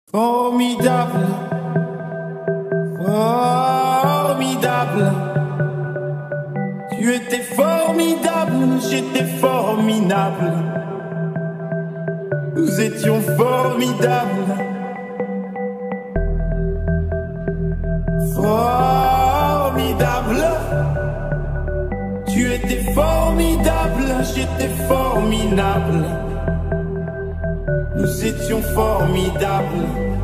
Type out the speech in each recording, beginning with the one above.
Formidable, formidable. Tu étais formidable, j'étais formidable. Nous étions formidables. Formidable. Tu étais formidable, j'étais formidable. Nous étions formidables.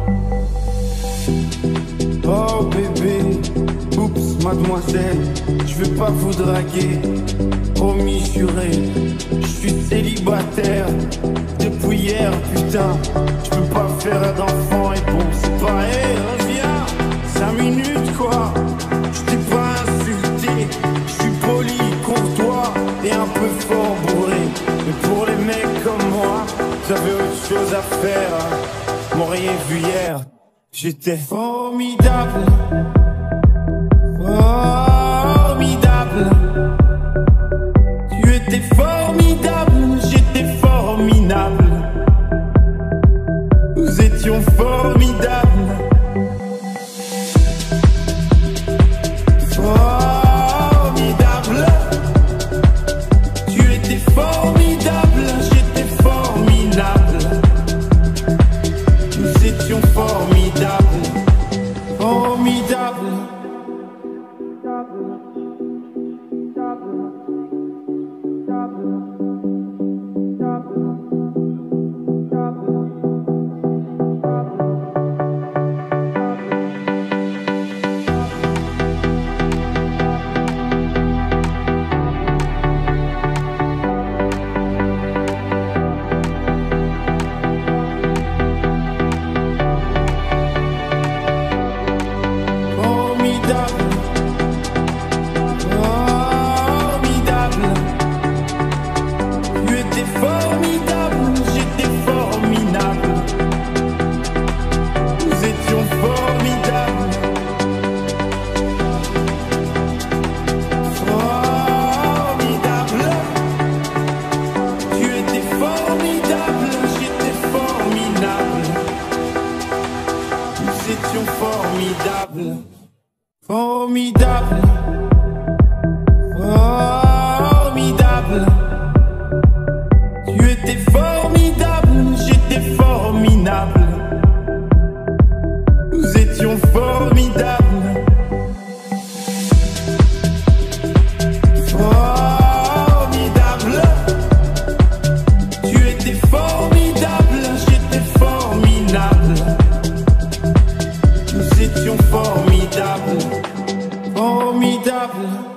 Oh bébé, oups mademoiselle, je veux pas vous draguer. Promis juré, je suis célibataire depuis hier, putain. Je peux pas faire d'enfant et bon c'est pareil, reviens. 5 minutes quoi, je t'ai pas insulté. Je suis poli, courtois et un peu fort bourré. Mais pour les mecs comme moi, j'avais autre chose à faire. M'auriez vu hier, j'étais formidable. Formidable. Tu étais formidable, j'étais formidable. Nous étions formidables. Formidable. Tu étais formidable, j'étais formidable. Nous étions formidables. Formidable. Formidable, formidable, formidable. Tu étais formidable, j'étais formidable. Nous étions formidables. Formidable. Tu étais formidable, j'étais formidable. Nous étions formidables, formidables.